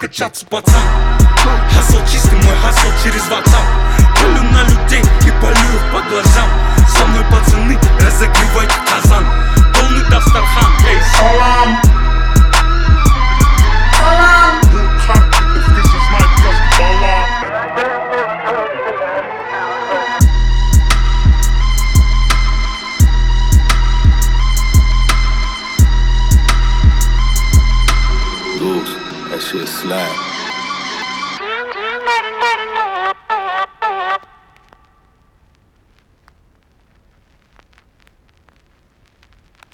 прокачаться, пацан. Хасл чистый, мой хасл через WhatsApp. Палю на людей и палю их по глазам. Со мной пацаны, разогревайте казан. Полный Дастархан, эй, салам. That shit slap.